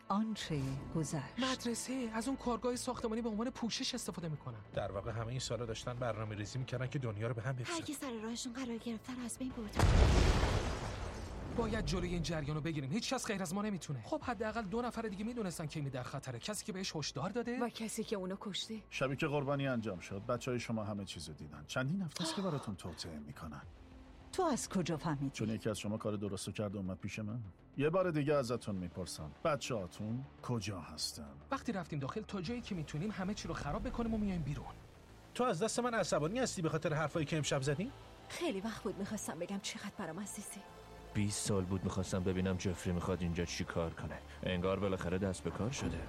آنچه گذشت. مدرسه از اون کارگاه ساختمانی به عنوان پوشش استفاده میکنن. در واقع همه این سالا داشتن برنامه‌ریزی میکردن که دنیا رو به هم بفشن. اگه سر راهشون قرار گرفتن از بین برد. باید جلوی این جریان رو بگیریم. هیچ کس غیر از ما نمیتونه. خب حداقل 2 نفر دیگه میدونستن که این در خطره. کسی که بهش هشدار داده و کسی که اونو کشته. شبی که قربانی انجام شد بچهای شما همه چیزو دیدن. چندین هفته است که براتون توطئه میکنن. تو از کجا فهمیدی؟ چون یکی از شما کار درستو کرد و اومد پیش من. یه بار دیگه ازتون میپرسم بچه‌هاتون کجا هستن؟ وقتی رفتیم داخل تا جایی که میتونیم همه چی رو خراب بکنیم و میایم بیرون. تو از دست من عصبانی هستی به خاطر حرفایی که امشب زدیم؟ خیلی وقت بود میخواستم بگم چقدر برام عزیزی. 20 سال بود میخواستم ببینم جفری میخواد اینجا چی کار کنه. انگار بالاخره دست به کار شده.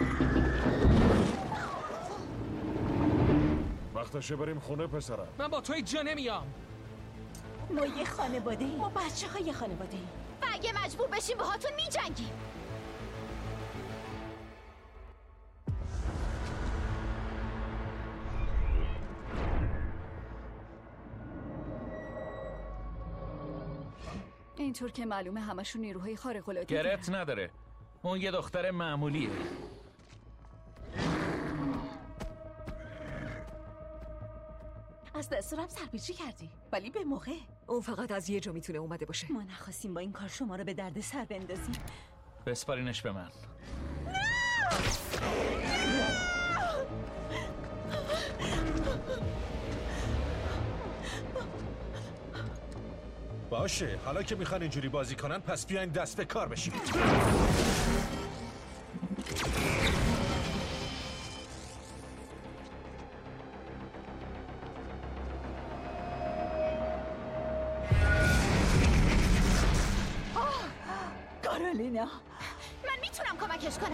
وقتشه بریم خونه پسرم. من با تو اینجا نمیام. ما یه خانواده ایم. ما بچه‌ها یه خانواده ایم. و اگه مجبور بشیم باهاتون میجنگیم. اینطور که معلومه همشون نیروهای خارق‌العاده گرت نداره. اون یه دختر معمولیه. از دستورم سرپیچی کردی ولی به موقع. اون فقط از یه جا میتونه اومده باشه. ما نخواستیم با این کار شما رو به درد سر بندازیم. بسپارینش به من. باشه حالا که میخوان اینجوری بازی کنن پس بیاین دست به کار بشیم. کارولینا من میتونم کمکش کنم.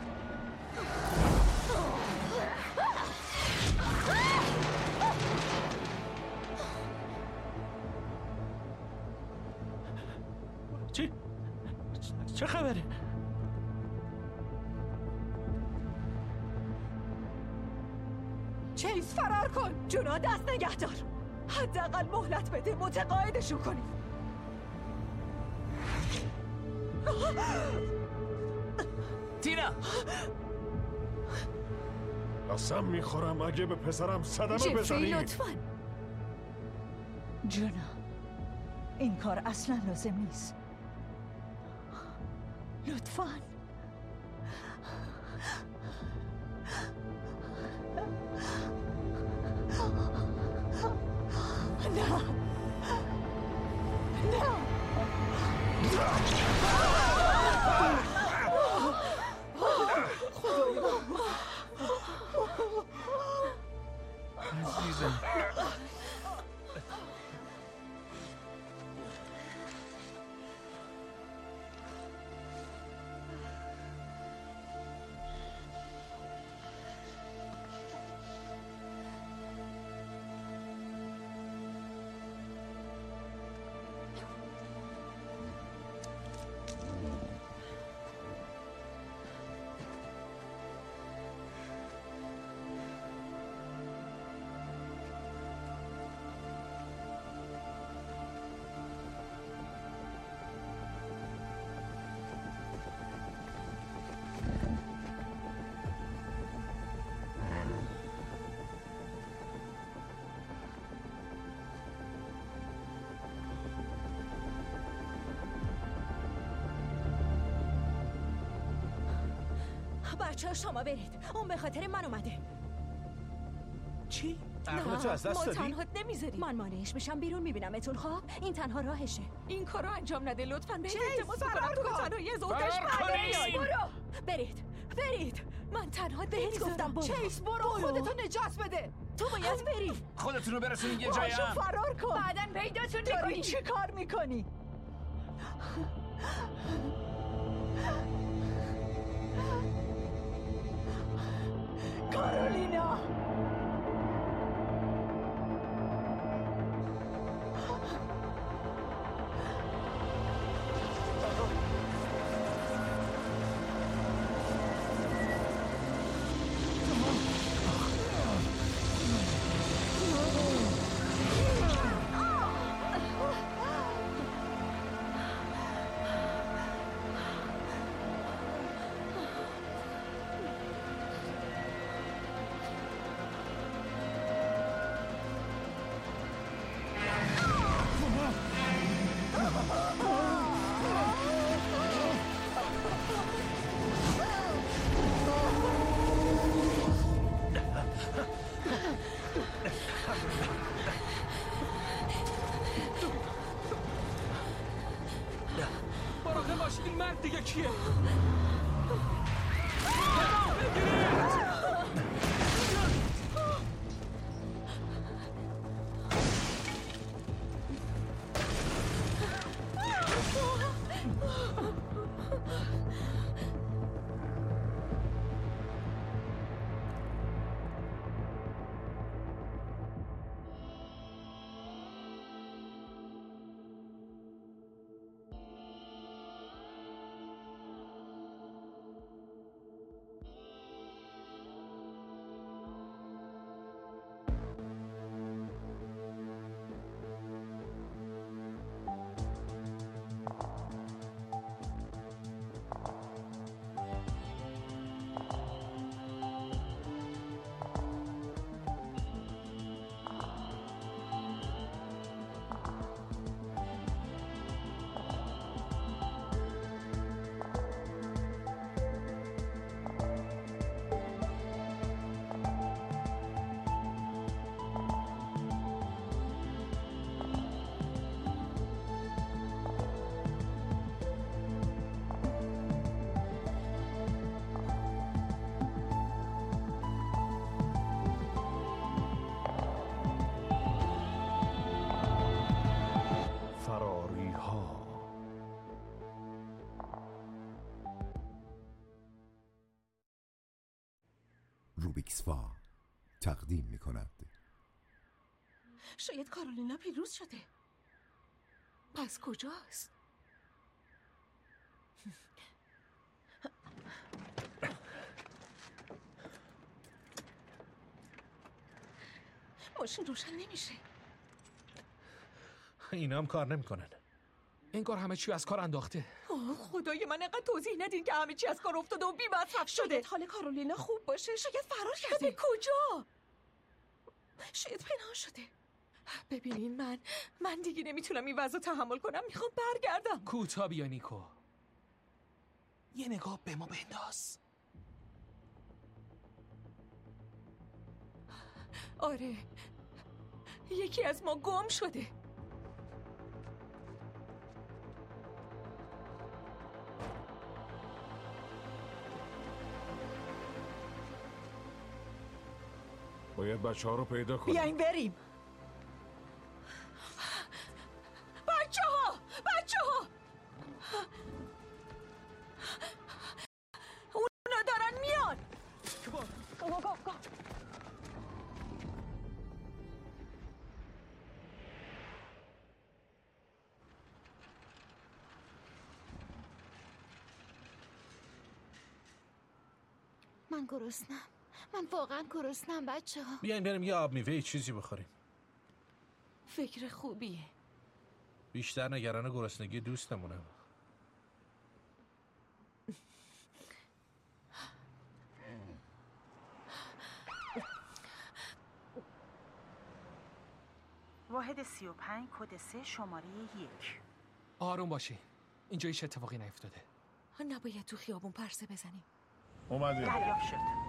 چه خبره؟ چیز فرار کن. جونا دست نگه دار. حداقل مهلت بده متقاعدشون کنیم. تینا قسم میخورم اگه به پسرم صدمه بزنی. لطفاً. جونا این کار اصلا لازم نیست. لطفاً. عزیزم بچه‌ها شما برید. اون به خاطر من اومده. چی؟ عقلتو از دست دادی؟ ما تنهات نمیذاریم. من مانعش میشم بیرون میبینمتون. خب این تنها راهشه. این کارو انجام نده لطفاً. به التماس میکنم تو به تنهایی زودش برو. برید. من تنها بهت گفتم برو. چیز برو. خودتو نجات بده. تو باید بری. خودتون رو برسونین یه جایی. فرار کن. بعدن پیداتون داری میکنی. چی کار میکنی؟ کارولینا دیگه کیه؟ روبیکسفا تقدیم می کند. شاید کارولینا پیروز شده. پس کجاست؟ ماشین روشن نمیشه. اینا هم کار نمیکنن. انگار همه چی از کار انداخته. خدای من، انقدر توضیح ندین که همه چی از کار افتاده و بی مصرف شده. شاید حال کارولینا خوب باشه، شاید فرار کرده. کجا؟ شاید پنهان شده. ببینین، من دیگه نمیتونم این وضع تحمل کنم. میخوام برگردم. کوتا بیا نیکو، یه نگاه به ما بنداز. آره، یکی از ما گم شده. باید بچه ها رو پیدا کنیم. بیاین بریم. بچه ها اونا دارن میان. گو. من گرسنم. من واقعا گرسنم بچه ها. بیاین بریم یه آب میوه چیزی بخوریم. فکر خوبیه. بیشتر نگران گرسنگی دوستمونم. واحد 35 کد 3 شماره 1. آروم باشی، اینجا هیچ اتفاقی نیفتاده. نباید تو خیابون پرسه بزنیم. اومدیم. دریافت شد.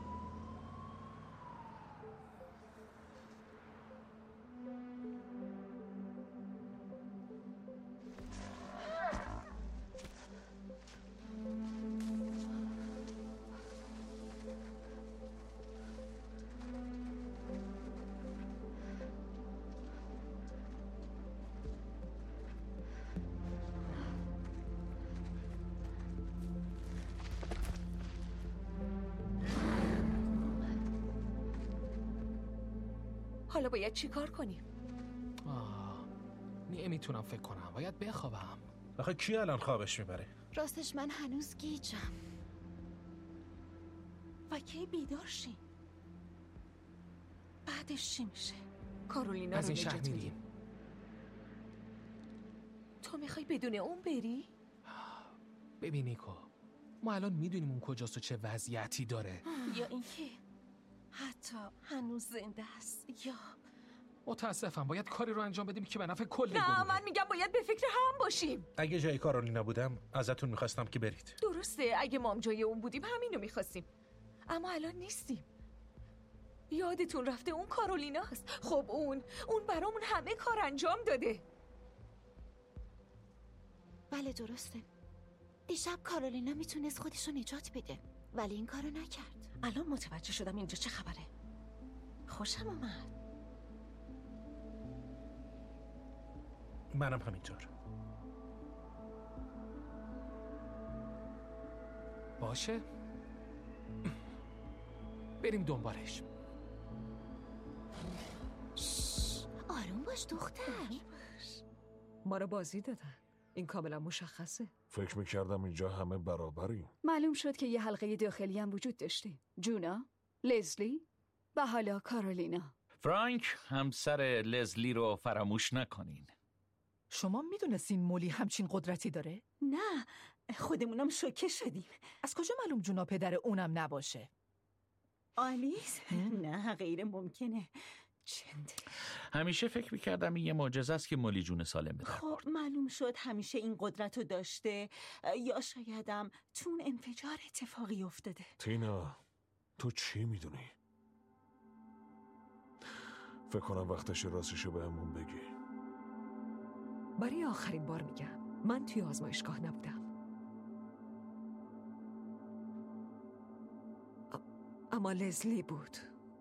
حالا باید چی کار کنیم؟ نمیتونم فکر کنم، باید بخوابم. آخه کی الان خوابش میبره؟ راستش من هنوز گیجم. و کی بیدار شیم؟ بعدش چی میشه؟ کارولینا از رو این شهر نجات میریم. میدیم. تو میخوای بدون اون بری؟ ببین نیکو، ما الان میدونیم اون کجاست و چه وضعیتی داره. یا اینکه حتی هنوز زنده است. یا متاسفم، باید کاری رو انجام بدیم که به نفع کل گروه. نه، من میگم باید به فکر هم باشیم. اگه جای کارولینا بودم ازتون میخواستم که برید. درسته، اگه ما هم جای اون بودیم همینو میخواستیم، اما الان نیستیم. یادتون رفته اون کارولیناست. خب اون برامون همه کار انجام داده. بله درسته. دیشب کارولینا میتونست خودشو نجات بده ولی این کارو نکرد. الان متوجه شدم اینجا چه خبره. خوشم اومد. منم همینطور. باشه بریم دنبالش. آروم باش دختر. ما رو بازی دادن. این کاملا مشخصه. فکر میکردم اینجا همه برابریم. معلوم شد که یه حلقه داخلی هم وجود داشته. جونا، لزلی و حالا کارولینا. فرانک، همسر لزلی رو فراموش نکنین. شما میدونستین مولی همچین قدرتی داره؟ نه، خودمونم شوکه شدیم. از کجا معلوم جونا پدر اونم نباشه؟ آلیس؟ نه غیر ممکنه. چند همیشه فکر میکردم این یه معجزه است که مولی جون سالم به در خب معلوم شد همیشه این قدرت رو داشته، یا شایدم تو اون انفجار اتفاقی افتاده. تینا، تو چی میدونی؟ فکر کنم وقتش راستشو بهمون بگی. برای آخرین بار میگم من توی آزمایشگاه نبودم. اما لزلی بود.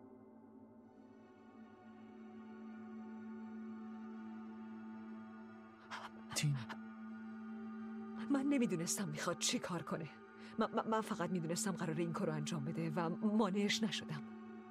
من نمیدونستم میخواد چی کار کنه. من فقط میدونستم قراره این کارو انجام بده و مانعش نشدم.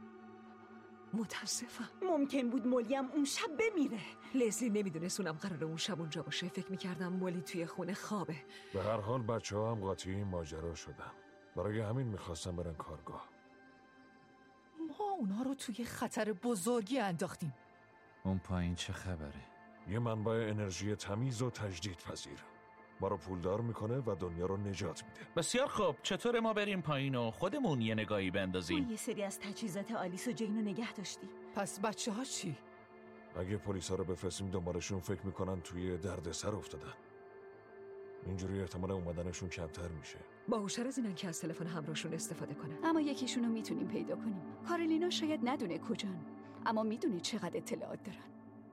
متاسفم. ممکن بود مولیم اون شب بمیره. لزلی نمیدونست اونم قراره اون شب اونجا باشه. فکر میکردم مولی توی خونه خوابه. به هر حال بچه‌ها هم قاطی این ماجرا شدن. برای همین میخواستم برن کارگاه. ما اونا رو توی خطر بزرگی انداختیم. اون پایین چه خبره؟ یه منبع انرژی تمیز و تجدیدپذیر. ما رو پولدار میکنه و دنیا رو نجات میده. بسیار خوب، چطور ما بریم پایین و خودمون یه نگاهی بندازیم؟ ما یه سری از تجهیزات آلیس و جین رو نگه داشتیم. پس بچه ها چی؟ اگه پلیسا رو بفرستیم دنبالشون فکر میکنن توی دردسر افتادن. اینجوری احتمال اومدنشون کمتر میشه. باهوشتر از اینن که از تلفن همراهشون استفاده کنن. اما یکیشون رو میتونیم پیدا کنیم. کارولینا شاید ندونه کجان، اما میدونه چقدر اطلاعات دارن.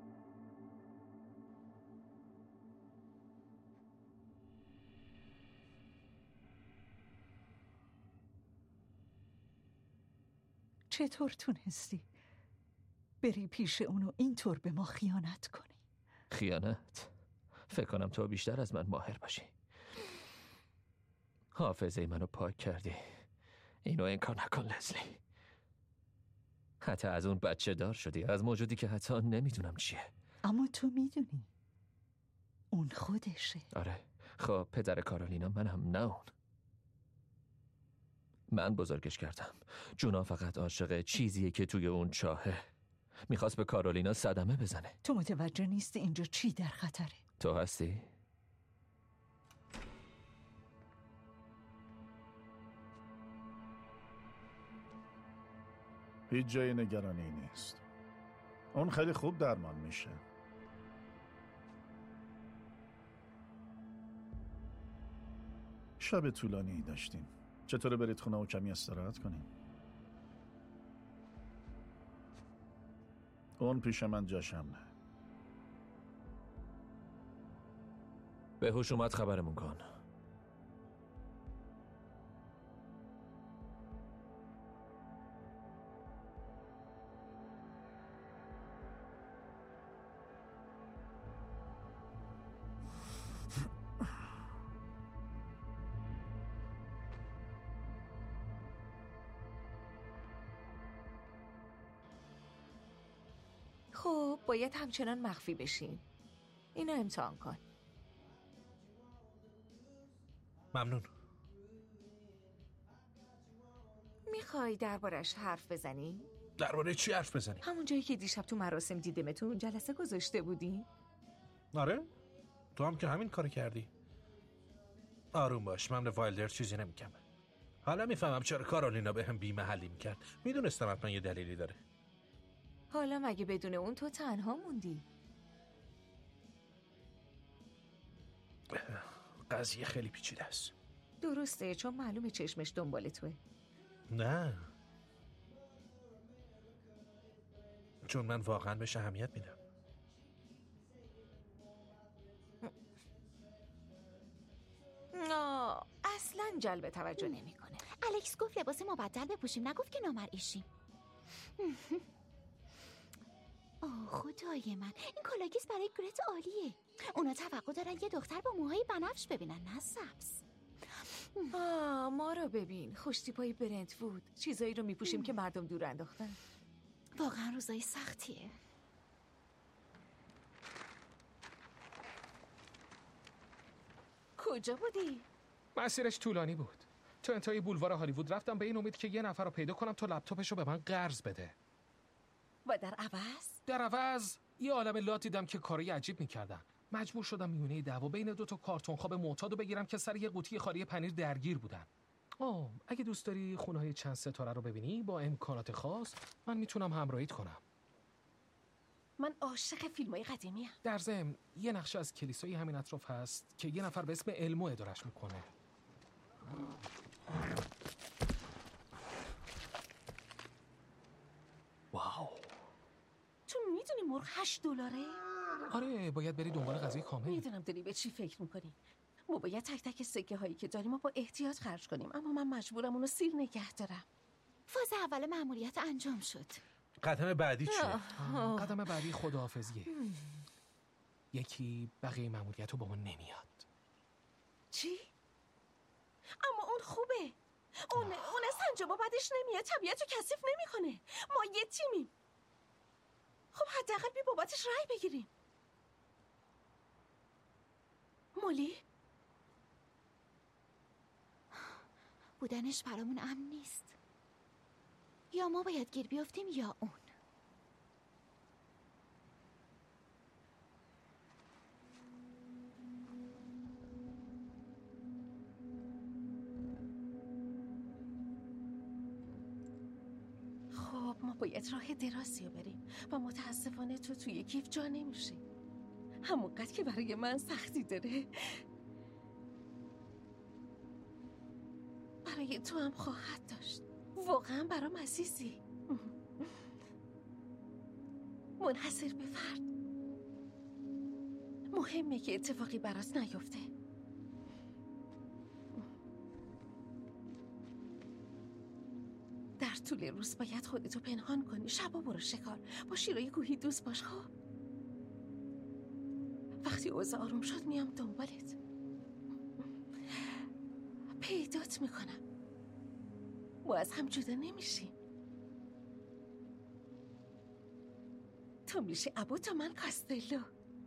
چطور تونستی بری پیش اونو اینطور به ما خیانت کنی؟ خیانت؟ فکر کنم تو بیشتر از من ماهر باشی. حافظه منو پاک کردی. اینو انکار نکن لزلی. حتی از اون بچه دار شدی، از موجودی که حتی نمیدونم چیه. اما تو میدونی اون خودشه. آره، خب پدر کارولینا منم نه اون. من بزرگش کردم. جونا فقط عاشق چیزیه که توی اون چاهه. میخواست به کارولینا صدمه بزنه. تو متوجه نیستی اینجا چی در خطره؟ تو هستی؟ هیچ جای نگرانی نیست. اون خیلی خوب درمان میشه. شب طولانی داشتیم. چطوره برید خونه و کمی استراحت کنیم؟ اون پیش من جاشم نه. به هوش اومد خبرمون کن. خب باید همچنان مخفی بشین. اینو امتحان کن. ممنون. میخوای دربارش حرف بزنی؟ درباره چی حرف بزنی؟ همون جایی که دیشب تو مراسم دیدمتون جلسه گذاشته بودی؟ آره؟ تو هم که همین کار کردی. آروم باش، من به وایلدر چیزی نمیگم. حالا میفهمم چرا کارولینا به هم بی‌محلی میکرد. میدونستم حتما یه دلیلی داره. حالا مگه بدون اون تو تنها موندی؟ قضیه خیلی پیچیده است. درسته، چون معلومه چشمش دنبال توه. نه، چون من واقعا بهش اهمیت میدم. اصلا جلب توجه نمیکنه. الکس گفت لباس مبدل بپوشیم، نگفت که نامرئیشیم. اوه خدای من، این کلاگیس برای گرت عالیه. اونا توقع دارن یه دختر با موهای بنفش ببینن، نه سبز. ما رو ببین، خوشتیپای برنت‌وود، چیزایی رو میپوشیم که مردم دور انداختن. واقعا روزای سختیه. کجا بودی؟ مسیرش طولانی بود. تو انتهای بولوار هالیوود رفتم به این امید که یه نفر رو پیدا کنم تا لپتاپش رو به من قرض بده. و در عوض؟ در عوض یه عالم لات دیدم که کارای عجیب میکردن. مجبور شدم میونه دعوا بین دو تا کارتون خواب معتاد بگیرم که سر یه قوطی خالی پنیر درگیر بودن. اگه دوست داری خونه‌های چند ستاره رو ببینی با امکانات خاص، من میتونم همراهیت کنم. من عاشق فیلم‌های قدیمی‌ام. در ضمن یه نقشه از کلیسای همین اطراف هست که یه نفر به اسم علمو ادارش میکنه. واو. تو میدونی مرغ $8؟ آره، باید بری دنبال غذای کامل. میدونم داری به چی فکر میکنی. ما باید تک تک سکه هایی که داریم با احتیاط خرج کنیم، اما من مجبورم اونو سیر نگه دارم. فاز اول مأموریت انجام شد. قدم بعدی چیه؟ قدم بعدی خداحافظیه. یکی بقیه مأموریت رو با ما نمیاد. چی؟ اما اون خوبه. اون سنجابا بدش نمیاد، طبیعت رو کثیف نمیکنه. ما یه تیمیم. خب حداقل بی بابتش رأی بگیریم. مولی؟ بودنش برامون امن نیست. یا ما باید گیر بیافتیم یا اون. خب ما باید راه درازی رو بریم و متاسفانه تو توی کیف جا نمیشه. همونقدر که برای من سختی داره برای تو هم خواهد داشت. واقعا برام عزیزی. منحصر به فرد. مهمه که اتفاقی برات نیفته. در طول روز باید خودتو پنهان کنی. شبا برو شکار، با شیرای کوهی دوست باش. خب وقتی اوضاع آروم شد میام دنبالت، پیدات میکنم. ما از هم جدا نمیشیم. تو میشه ابو تا من کاستلو.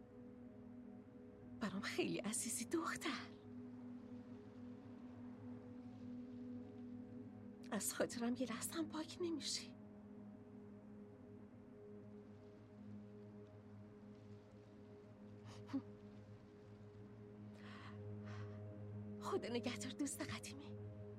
برام خیلی عزیزی دختر. از خاطرم یه لحظه هم پاک نمیشی. خدا نگهدار دوست قدیمی.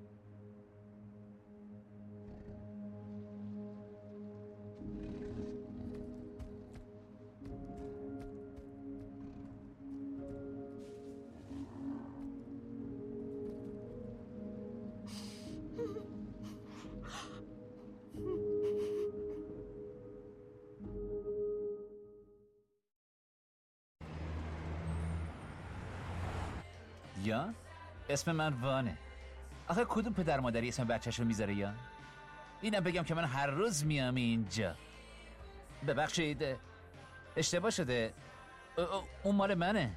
یا اسم من وانه. آخه کدوم پدر مادری اسم بچه‌شو میذاره یا؟ اینم بگم که من هر روز میام اینجا. ببخشید اشتباه شده. اون مال منه.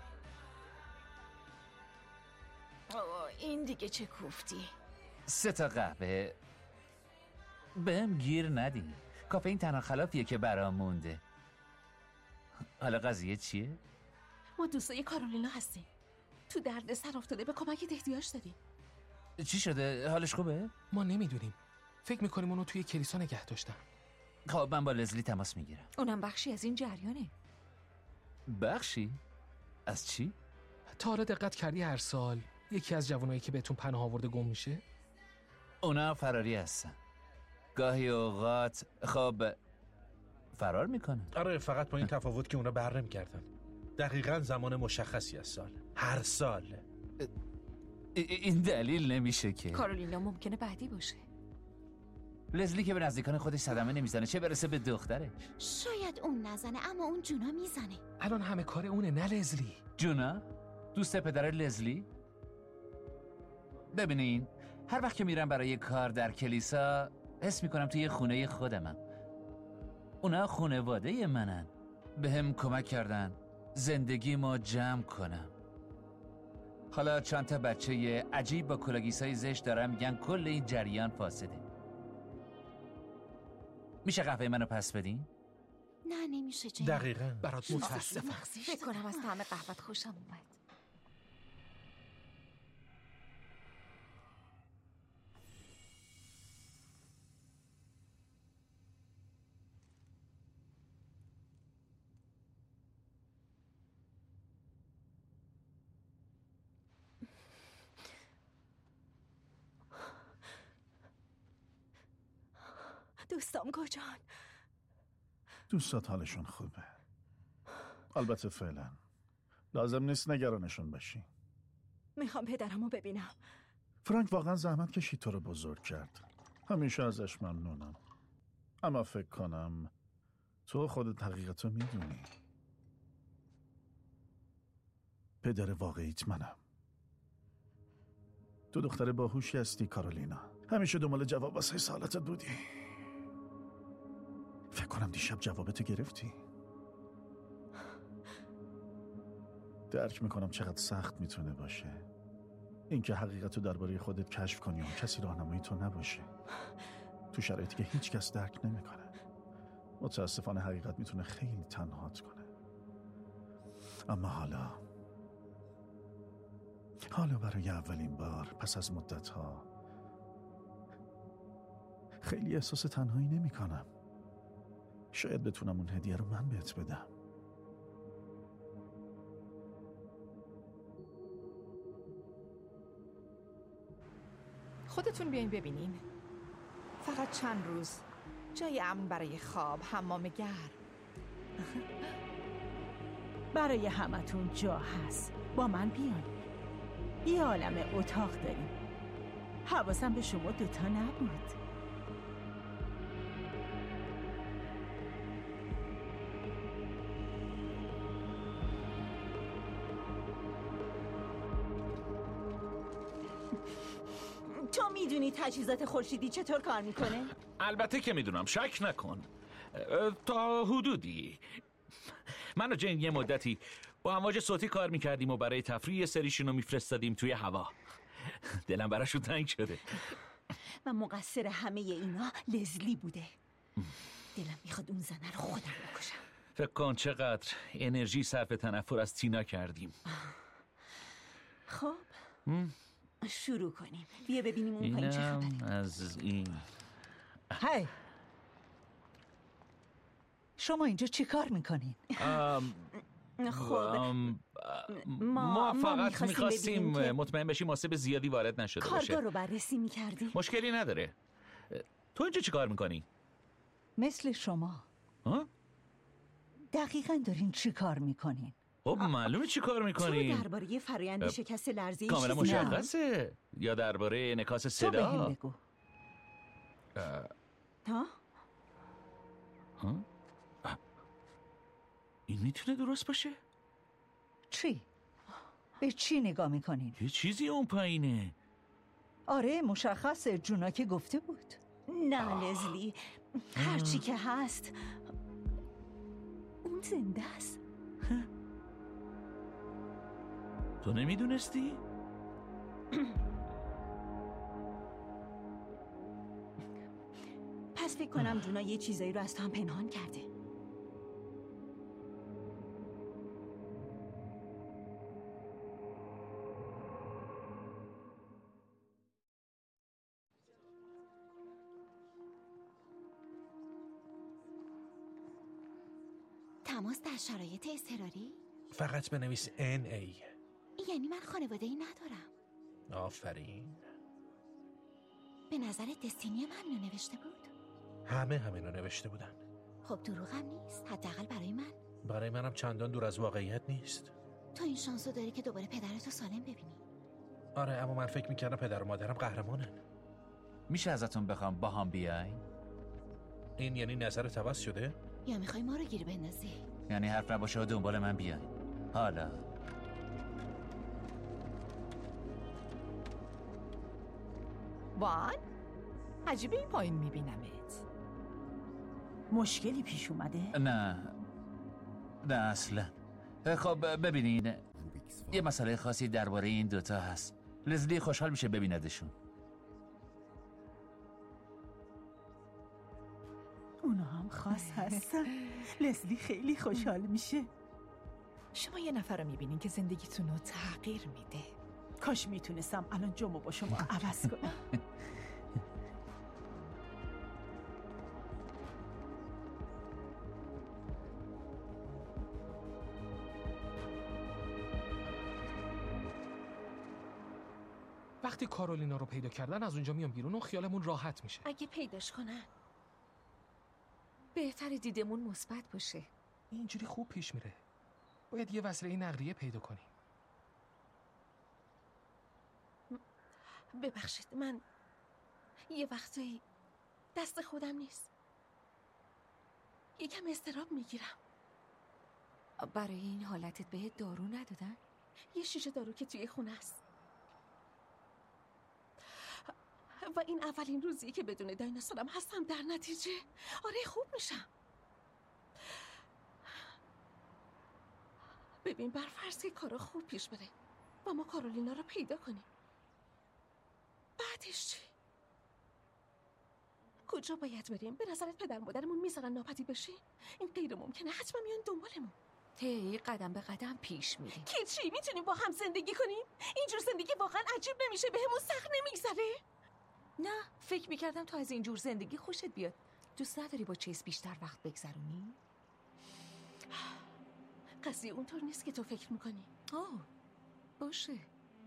این دیگه چه کوفتی؟ 3 تا قهوه. بهم گیر ندی. کافه این تنها خلافیه که برام مونده. حالا قضیه چیه؟ ما دوستای کارولینا هستیم. تو درد سر افتاده، به کمکت احتیاج داریم. چی شده؟ حالش خوبه؟ ما نمیدونیم. فکر میکنیم اونو توی کلیسا نگه داشتن. خب من با لزلی تماس میگیرم. اونم بخشی از این جریانه. بخشی؟ از چی؟ تا حالا دقت کردی هر سال یکی از جوانایی که بهتون پناه آورده گم میشه؟ اونا فراری هستن. گاهی اوقات خب فرار میکنن. آره، فقط با این تفاوت که اونا بر نمی‌گردن. دقیقاً زمان مشخصی از سال. هر سال. این دلیل نمیشه که. کارولینا ممکنه بعدی باشه. لزلی که به نزدیکان خودش صدمه نمیزنه، چه برسه به دخترش. شاید اون نزنه اما اون جونا میزنه. الان همه کار اونه، نه لزلی. جونا؟ دوست پدر لزلی؟ ببینین هر وقت که میرم برای کار در کلیسا حس میکنم توی خونه خودمم. اونا خانواده منن، به هم کمک کردن زندگی ما جمع کنم. حالا چند تا بچه عجیب با کلاگیسای زشت دارن میگن کل این جریان فاسده. میشه قهوه منو پس بدین؟ نه نمیشه جناب. دقیقاً برات متاسفم. فکر کنم از طعم قهوت خوشم اومد. دوستام کجان؟ دوستات حالشون خوبه. البته فعلا لازم نیست نگرانشون باشی. میخوام پدرمو ببینم. فرانک واقعا زحمت کشید تو رو بزرگ کرد. همیشه ازش ممنونم. اما فکر کنم تو خودت حقیقتو میدونی. پدر واقعیت منم. تو دختر باهوشی هستی کارولینا. همیشه دنبال جواب واسه سوالاتت بودی. فکر کنم دیشب جوابتو گرفتی. درک میکنم چقدر سخت میتونه باشه اینکه حقیقتو درباره خودت کشف کنی و کسی راهنمای تو نباشه تو شرایطی که هیچ کس درک نمیکنه. متاسفانه حقیقت میتونه خیلی تنهات کنه. اما حالا برای اولین بار پس از مدت‌ها خیلی احساس تنهایی نمیکنم. شاید بتونم اون هدیه رو من بهت بدم. خودتون بیاین ببینین. فقط چند روز جای امن برای خواب، حمام گرم. برای همتون جا هست. با من بیان. یه عالم اتاق داریم. حواسم به شما دوتا نبود. تو میدونی تجهیزات خورشیدی چطور کار میکنه؟ البته که میدونم، شک نکن. تا حدودی. من و جین یه مدتی با امواج صوتی کار میکردیم و برای تفریح سریشون رو میفرستادیم توی هوا. دلم براشون تنگ شده. و مقصر همه اینا لزلی بوده. دلم میخواد اون زنه رو خودم بکشم. فکر کن چقدر انرژی صرف تنفر از تینا کردیم. خب شروع کنیم. بیا ببینیم اون پایین چه خبره. از این هی شما اینجا چی کار میکنین؟ خب ما فقط میخواستیم مطمئن بشیم ماسب زیادی وارد نشده باشه. کارگاه رو بررسی میکردیم. مشکلی نداره. تو اینجا چی کار میکنی؟ مثل شما. دقیقاً دارین چی کار میکنین؟ خب معلومه چی کار میکنی. تو درباره فرآیند شکست لرزه‌ای کاملا مشخصه. یا درباره انعکاس صدا. تو بهم بگو. ها؟ این میتونه درست باشه؟ چی؟ به چی نگاه میکنین؟ یه چیزی اون پایینه. آره مشخصه، جونا که گفته بود. نه لزلی، هرچی که هست اون زنده است. تو نمیدونستی؟ پس فکر کنم جونا یه چیزایی رو از تو هم پنهان کرده. تماس در شرایط اضطراری؟ فقط بنویس NA. یعنی من خانواده‌ای ندارم. آفرین. به نظرت دستینی هم همینو نوشته بود؟ همه همینو نوشته بودن. خب دروغم نیست، حداقل برای من. برای منم چندان دور از واقعیت نیست. تو این شانسو داری که دوباره پدرتو سالم ببینی. آره اما من فکر میکردم پدر و مادرم قهرمانن. میشه ازتون بخوام با هم بیاین؟ این یعنی نظرت عوض شده؟ یا میخوای ما رو گیر بندازی؟ یعنی حرف نباشه و دنبال من بیاین. حالا وان عجیبه این پایین میبینمت. مشکلی پیش اومده؟ نه اصلا. خب ببینین، یه مسئله خاصی درباره این دوتا هست. لزلی خوشحال میشه ببیندشون. اونا هم خاص هستن. لزلی خیلی خوشحال میشه. شما یه نفر رو میبینین که زندگیتون رو تغییر میده. کاش میتونستم الان جمعو با شما عوض کنم. وقتی کارولینا رو پیدا کردن از اونجا میام بیرون و خیالمون راحت میشه. اگه پیداش کنن بهتر دیدمون مثبت باشه. اینجوری خوب پیش میره. باید یه وسیله نقلیه پیدا کنیم. ببخشید، من یه وقتایی دست خودم نیست. یکم اضطراب میگیرم. برای این حالتت بهت دارو ندادن؟ یه شیشه دارو که توی خونه است و این اولین روزیه که بدون دایناسورم هستم. در نتیجه آره خوب میشم. ببین، برفرض که کارا خوب پیش بره و ما کارولینا رو پیدا کنیم، بعدش چی؟ کجا باید بریم؟ به نظرت پدر مادرمون میذارن ناپدید بشیم؟ این غیر ممکنه. حتما میان دنبالمون. تی قدم به قدم پیش میریم. که چی؟ میتونیم با هم زندگی کنیم؟ اینجور زندگی واقعا عجیب نمیشه؟ بهمون سخت نمیگذره؟ نه، فکر میکردم تو از اینجور زندگی خوشت بیاد. دوست نداری با چیز بیشتر وقت بگذرونی؟ قضیه اونطور نیست که تو فکر میکنی. باشه.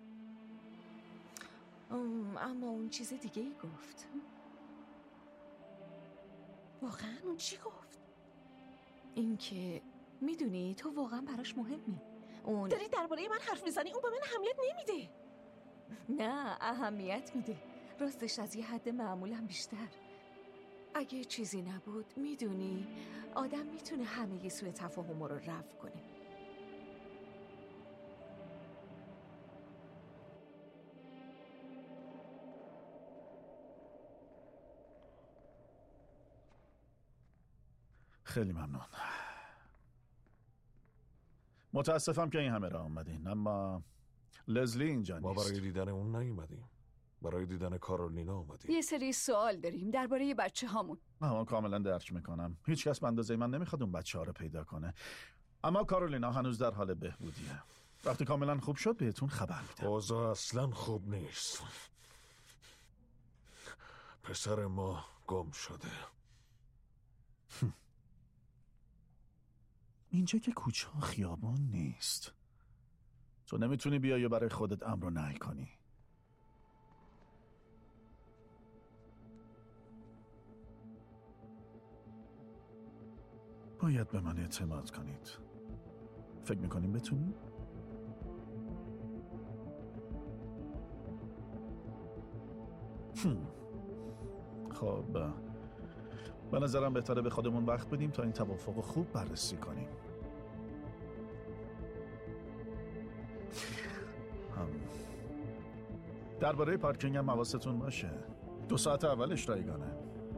اما اون چیز دیگه ای گفت. واقعا اون چی گفت؟ این که میدونی تو واقعا براش مهمی. اون داری درباره من حرف میزنی؟ اون به من اهمیت نمیده. نه، اهمیت میده. راستش از یه حد معمولم بیشتر. اگه چیزی نبود، میدونی آدم میتونه همه ی سوء تفاهم رو رفع کنه. خیلی ممنون. متاسفم که این همه راه آمدین، اما لزلی اینجا نیست. ما برای دیدن اون نیومدیم، برای دیدن کارولینا اومدیم. یه سری سوال داریم درباره بچه هامون. من کاملا درک میکنم. هیچ کس به اندازه من نمیخواد اون بچه ها رو پیدا کنه، اما کارولینا هنوز در حال بهبودیه. وقتی کاملا خوب شد بهتون خبر میدم. اوضاع اصلا خوب نیست. پسر ما گم شده. اینجا که کوچه ها خیابان نیست. تو نمیتونی بیایی برای خودت امر و نهی کنی. باید به من اعتماد کنید. فکر میکنیم بتونی؟ خب به نظرم بهتره به خودمون وقت بدیم تا این توافق خوب بررسی کنیم. درباره پارکینگ هم حواستون باشه. 2 ساعت اولش رایگانه.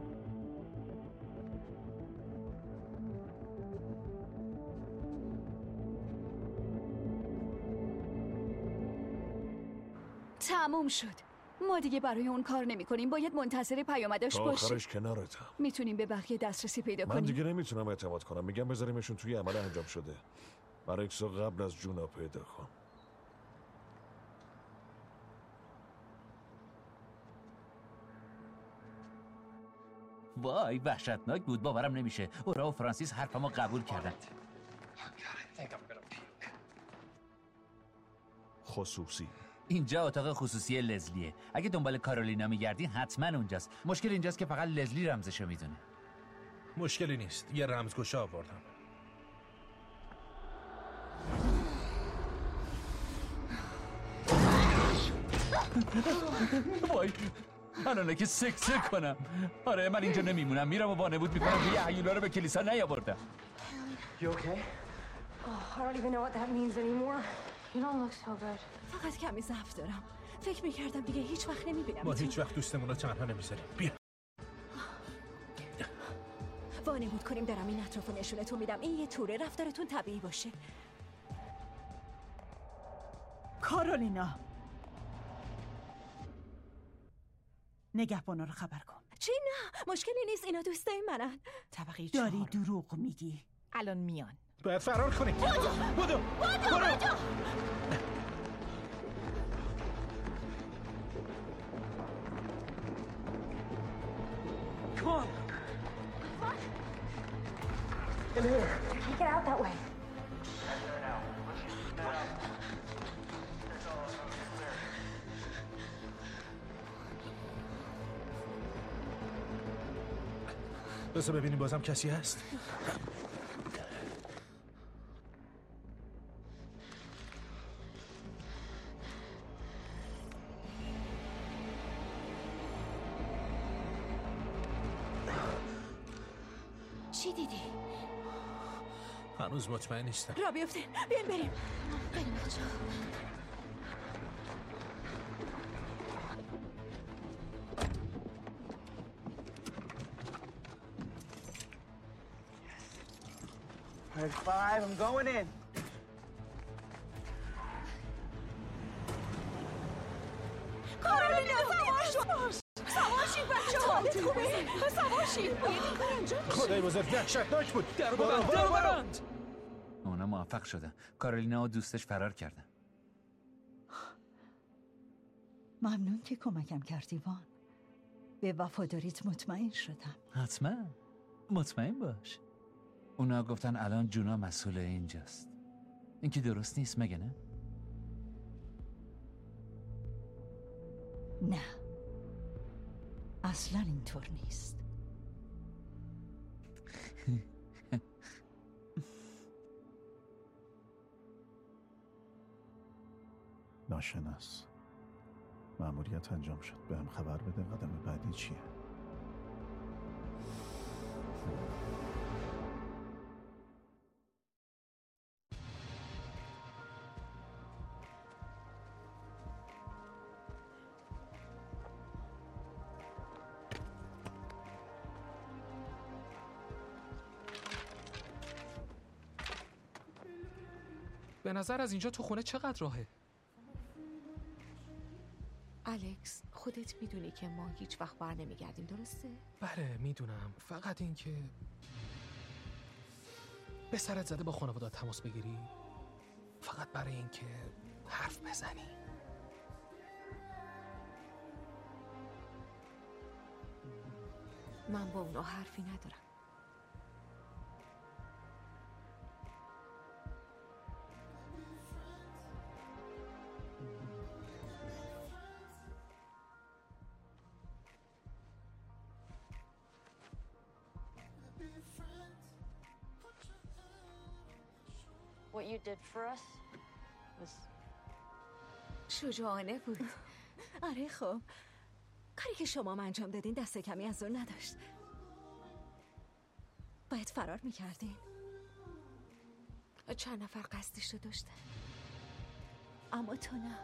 تموم شد. ما دیگه برای اون کار نمی کنیم. باید منتظر پیامداش باشیم. آخرش کنارتم. میتونیم به بقیه دسترسی پیدا کنیم. من دیگه نمیتونم اعتماد کنم. میگم بذاریمشون توی عمل انجام شده. برعکسو قبل از جونا پیدا کن. وای وحشتناک بود، باورم نمیشه. اورا و فرانسیس حرفمو قبول کردن. خصوصی. اینجا اتاق خصوصی لزلیه. اگه دنبال کارولینا میگردی حتما اونجاست. مشکل اینجاست که فقط لزلی رمزشو میدونه. مشکلی نیست، یه رمزگشا آوردم. وای الانه که سکسه کنم. آره من اینجا نمیمونم، میرم و وانمود میکنم یه هیولا رو به کلیسا نیاوردم. You okay? Oh, I don't even know what that means anymore. You don't look so good. فقط کمی ضعف دارم. فکر میکردم دیگه هیچ وقت نمیبینم. ما هیچ وقت دوستمون رو تنها نمیذاریم. بیا. وانمود کنیم دارم این اطرافو نشونتون میدم. این یه توره، رفتارتون طبیعی باشه. کارولینا، نگهبانا رو خبر کن. چی؟ نه مشکلی نیست، اینا دوستای منن. طبقه داری دروغ میگی. الان میان. باید فرار کنیم. بودو. Come on. In here. Can't get out that way. بذار ببینیم بازم کسی هست. چی دیدی؟ هنوز مطمئن نیستم. را بیفتین، بیاین بریم. بریم بچه. High five, I'm going in. کارولینا سواشین بچه ها. خوبه سواشین. باید این کار انجام بشه. خدای بزرگ وحشتناک بود. در ببند. اونا موفق شدن. کارولینا و دوستش فرار کردن. ممنون که کمکم کردی وان. به وفاداریت مطمئن شدم. حتما مطمئن باش. اونا گفتن الان جونا مسئول اینجاست. این که درست نیست مگه نه؟ نه اصلا اینطور نیست. ناشناس، مأموریت انجام شد. به هم خبر بده قدم بعدی چیه. به نظر از اینجا تو خونه چقدر راهه؟ الکس خودت میدونی که ما هیچ وقت بر نمیگردیم، درسته؟ بله میدونم، فقط این که به سرت زده با خانواده تماس بگیری، فقط برای این که حرف بزنی. من با اونا حرفی ندارم. What you did for us was... شجاعانه بود. آره خب کاری که شما انجام دادین دست کمی از اون نداشت. باید فرار میکردین. چند نفر قصدش رو داشتن، اما تو نه.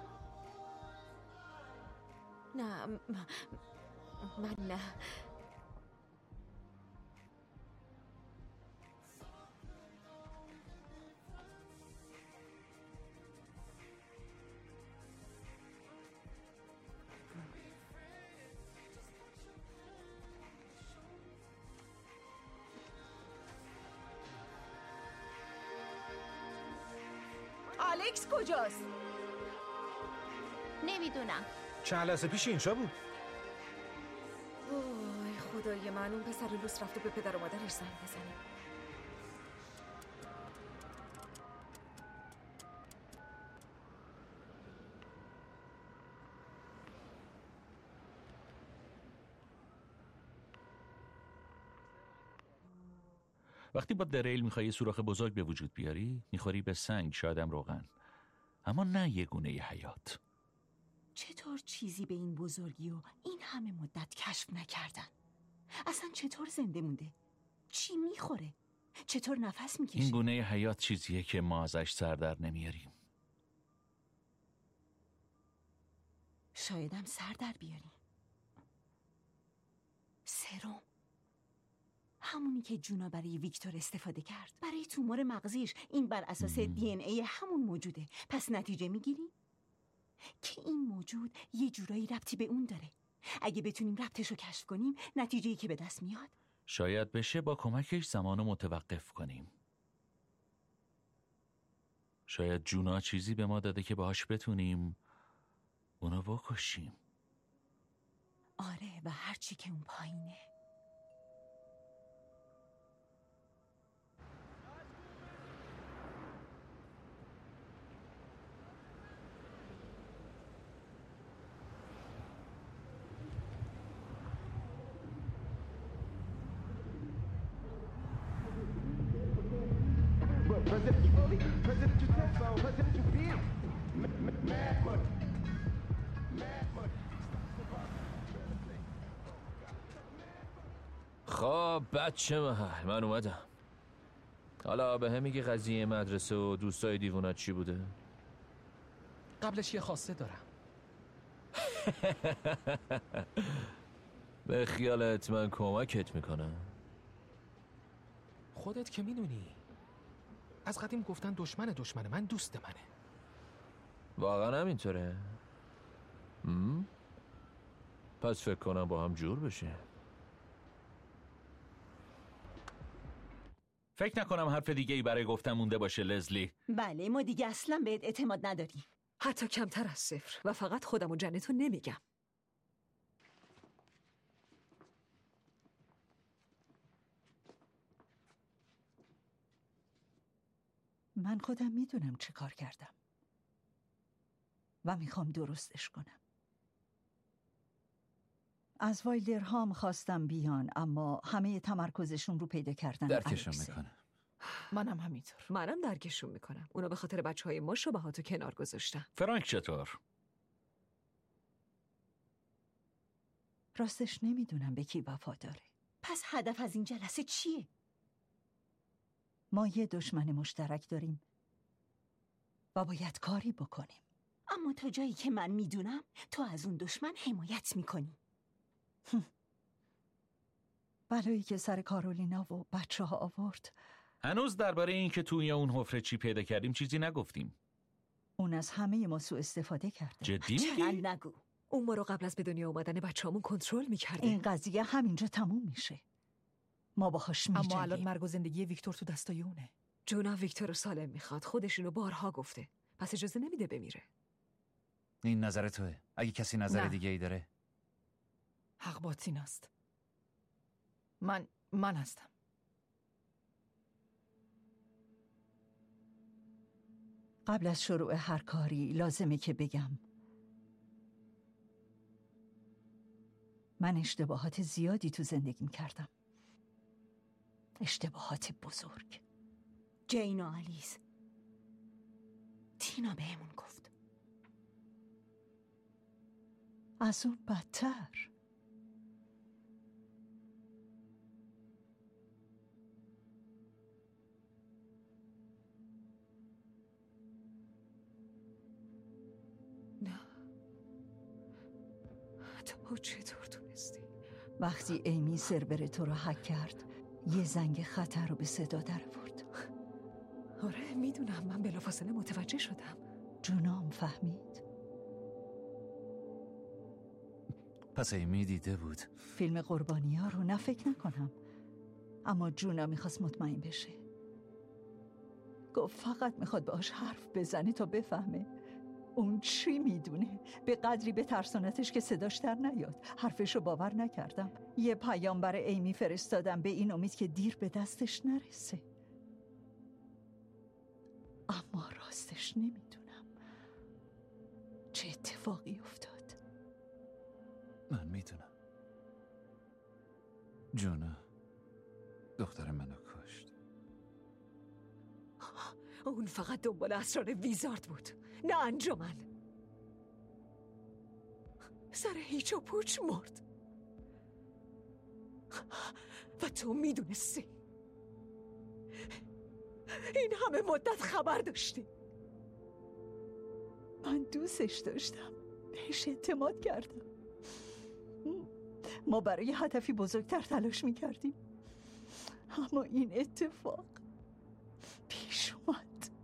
نه من نه. الکس کجاست؟ نمیدونم. چند لحظه پیش اینجا بود. وای خدای من، اون پسر لوس رفت و به پدر و مادرش زنگ بزنه. وقتی با دریل میخوای یه سوراخ بزرگ به وجود بیاری، میخوری به سنگ، شایدم روغن، اما نه یه گونه ی حیات. چطور چیزی به این بزرگی و این همه مدت کشف نکردن؟ اصلا چطور زنده مونده؟ چی میخوره؟ چطور نفس میکشه؟ این گونه ی حیات چیزیه که ما ازش سر در نمیاریم. شایدم سر در بیاری. سرم، همونی که جونا برای ویکتور استفاده کرد. برای تومور مغزیش این بر اساس دی ان ای همون موجوده. پس نتیجه میگیری که این موجود یه جورایی ربطی به اون داره. اگه بتونیم ربطش رو کشف کنیم، نتیجه‌ای که به دست میاد شاید بشه با کمکش زمانو متوقف کنیم. شاید جونا چیزی به ما داده که باهاش بتونیم اونو بکشیم. آره، و هرچی که اون پایینه. خب بچه من اومدم. حالا به هم میگی قضیه مدرسه و دوستای دیوونت چی بوده؟ قبلش یه خواسته دارم. به خیالت من کمکت میکنم؟ خودت که میدونی از قدیم گفتن دشمن من دوست منه. واقعا همینطوره؟ پس فکر کنم با هم جور بشه. فکر نکنم حرف دیگه ای برای گفتن مونده باشه لزلی. بله، ما دیگه اصلا بهت اعتماد نداریم. حتی کمتر از 0 و فقط خودم و جنتو نمیگم. من خودم میدونم چه کار کردم و میخوام درستش کنم. از وایلدرها خواستم بیان، اما همه تمرکزشون رو پیدا کردن درکشون میکنه. منم همینطور. منم درکشون میکنم. اونا به خاطر بچهای ما شبهاتو کنار گذاشتن. فرانک چطور؟ راستش نمیدونم به کی وفاداره. پس هدف از این جلسه چیه؟ ما یه دشمن مشترک داریم و باید کاری بکنیم. اما تا جایی که من میدونم تو از اون دشمن حمایت میکنی. بلایی که سر کارولینا و بچه ها آورد. هنوز درباره این که توی اون حفره چی پیدا کردیم چیزی نگفتیم. اون از همه ما سوء استفاده کرده. جدی میگی؟ نگو. اون ما رو قبل از به دنیا اومدن بچه‌مون کنترل میکرده. این قضیه همینجا تموم میشه. ما باهاش میجنگیم. اما الان مرگ و زندگی ویکتور تو دستای اونه. جونا ویکتور رو سالم میخواد. خودشونو بارها گفته. پس اجازه نمیده بمیره. این نظر توه. اگه کسی نظر دیگه ای داره. حق با تیناست. من هستم. قبل از شروع هر کاری لازمه که بگم من اشتباهات زیادی تو زندگیم کردم. اشتباهات بزرگ. جین و آلیس، تینا بهمون گفت. از اون بدتر. نه، تو چطور تونستی؟ وقتی ایمی سرور تو رو هک کرد یه زنگ خطر رو به صدا در آورد. آره میدونم، من بلافاصله متوجه شدم. جونام فهمید. پس ایمی دیده بود. فیلم قربانی ها رو نه فکر نکنم، اما جونا میخواست مطمئن بشه. گفت فقط میخواد باهاش حرف بزنه تا بفهمه اون چی میدونه. به قدری به ترسانتش که صداش در نیاد. حرفشو باور نکردم. یه پیام برای ایمی فرستادم به این امید که دیر به دستش نرسه. اما راستش نمیدونم چه اتفاقی افتاد. من میدونم. جونا دختر منو کشت. اون فقط دنبال اسرار ویزارد بود، نه انجمن. سر هیچ و پوچ مرد و تو میدونستی. این همه مدت خبر داشتی. من دوستش داشتم. بهش اعتماد کردم. ما برای هدفی بزرگتر تلاش میکردیم، اما این اتفاق پیش اومد.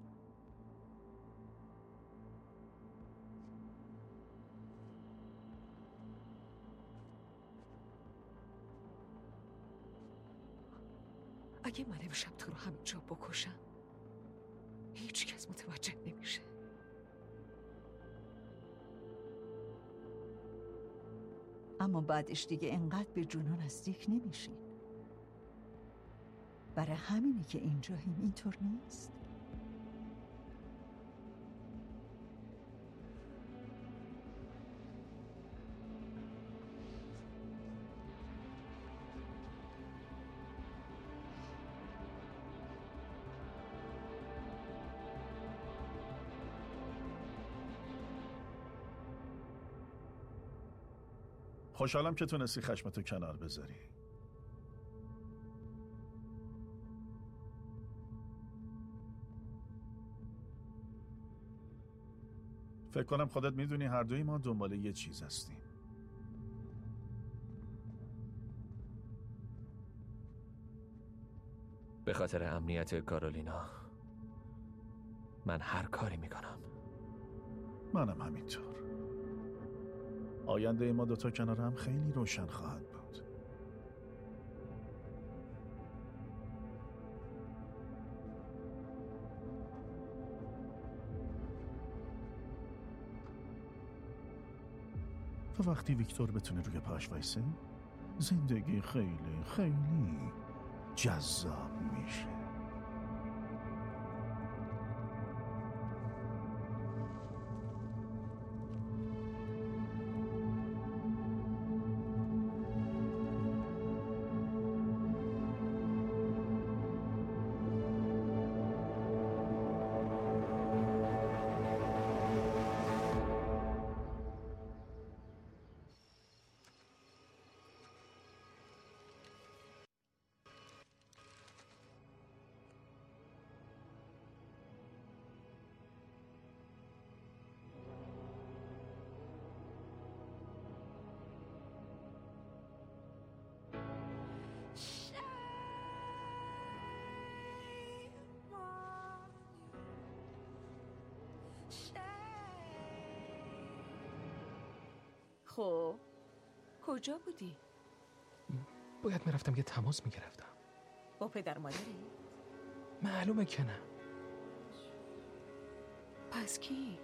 اگه من امشب تو رو همینجا بکشم هیچ کس متوجه نمیشه. اما بعدش دیگه انقدر به جونا نزدیک نمیشین. برای همینی که اینجاییم. اینطور نیست؟ خوشحالم که تونستی خشمتو کنار بذاری. فکر کنم خودت میدونی هر دوی ما دنبال یه چیز هستیم. به خاطر امنیت کارولینا من هر کاری میکنم. منم همینطور. آینده ما دوتا کنار هم خیلی روشن خواهد بود. و وقتی ویکتور بتونه روی پاش وایسه، زندگی خیلی خیلی جذاب میشه. خب کجا بودی؟ باید میرفتم یه تماس میگرفتم. با پدر مادری؟ معلومه که نه. پس کی؟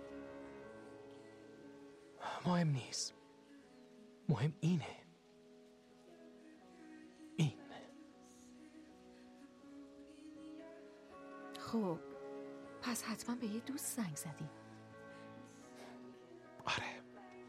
مهم نیست. مهم اینه. این. خب پس حتما به یه دوست زنگ زدی. آره.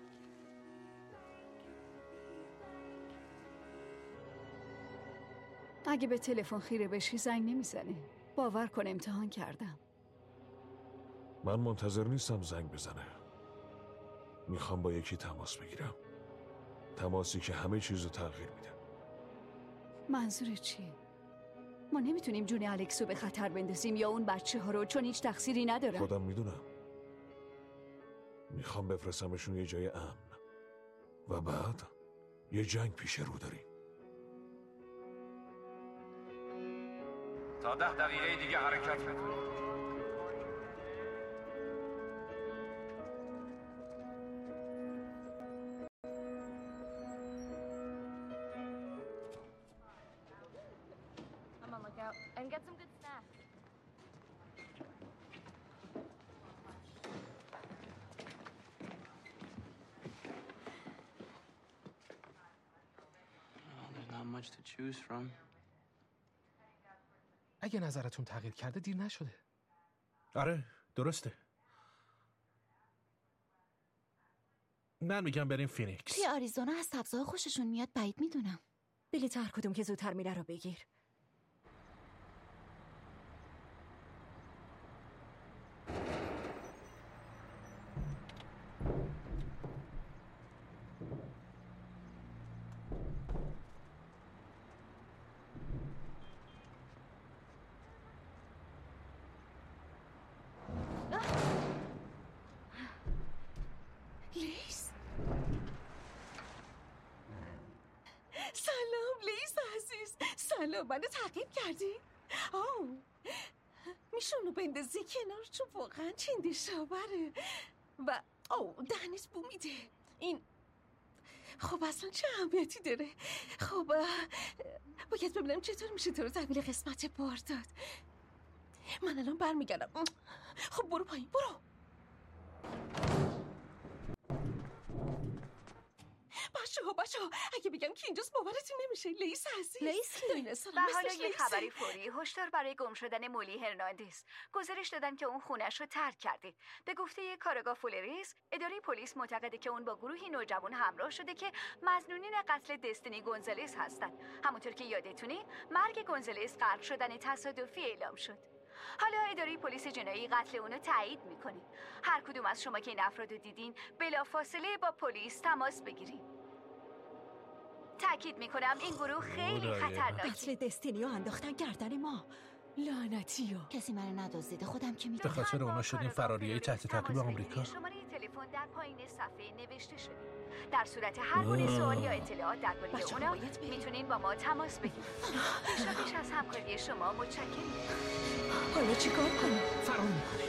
اگه به تلفن خیره بشی زنگ نمیزنه. باور کن امتحان کردم. من منتظر نیستم زنگ بزنه. میخوام با یکی تماس بگیرم. تماسی که همه چیزو تغییر میده. منظور چیه؟ ما نمیتونیم جون الکسو به خطر بندازیم یا اون بچه ها رو، چون هیچ تقصیری ندارن. خودم میدونم. میخوام بفرستمشون یه جای امن و بعد یه جنگ پیش رو داریم. تا 10 دقیقه دیگه حرکت میکنیم. I'm on lookout and get some good snacks. Well, there's not much to choose from. اگه نظرتون تغییر کرده دیر نشده. آره درسته. من میگم بریم فینیکس. توی آریزونا از سبزها خوششون میاد، بعید میدونم. بلیط هر کدوم که زودتر میره رو بگیر. لیز حالا منو تعقیب کردی؟ میشه اونو بندازی کنار چون واقعا چنده شاوره و دهنت بو میده. این خب اصلا چه اهمیتی داره؟ خب باید ببینم چطور میشه تو رو تحویل قسمت بار داد. من الان برمیگردم. خب برو پایین، برو. بچه ها اگه بگم که اینجاست باورتون نمیشه. لیس عزیز. لیس و حالا یه خبری فوری. هشدار برای گم شدن مولی هرناندز. گزارش دادن که اون خونش رو ترک کرده. به گفته کارگاه فولریس، اداره پلیس معتقده که اون با گروهی نوجوان همراه شده که مظنونین قتل دستینی گونزالز هستن. همونطور که یادتونه مرگ گونزالز غرق شدن تصادفی اعلام شد. حالا اداره پلیس جنایی قتل اونو تایید میکنه. هر کدوم از شما که این افراد رو دیدین بلافاصله با پلیس تماس بگیرین. تأکید میکنم این گروه خیلی خطرناکه. قتل دستینیو انداختن گردن ما. لعنتیو. کسی منو ندزدیده، خودم که به خاطر اونا شدیم فراریای تحت تعقیب آمریکا. شماره تلفن در پایین صفحه نوشته شده. در صورت هر گونه سوال یا اطلاعات درباره اونا میتونین با ما تماس بگیرید. پیش از همکاری شما متشکرم. حالا چیکار کنیم؟ فرار میکنیم.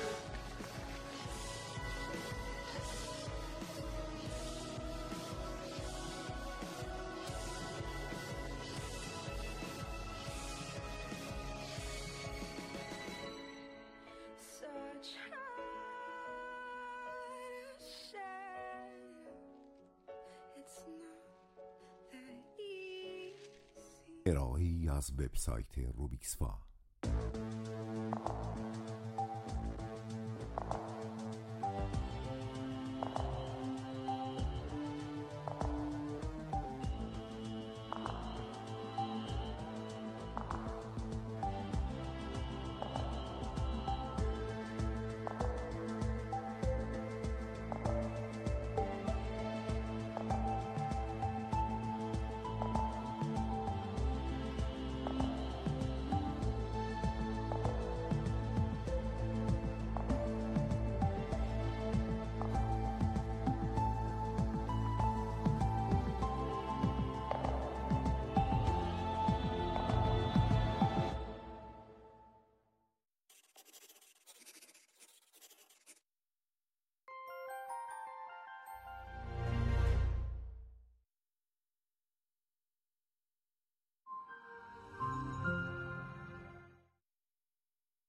ارائه‌ای از وبسایت روبیکسفا.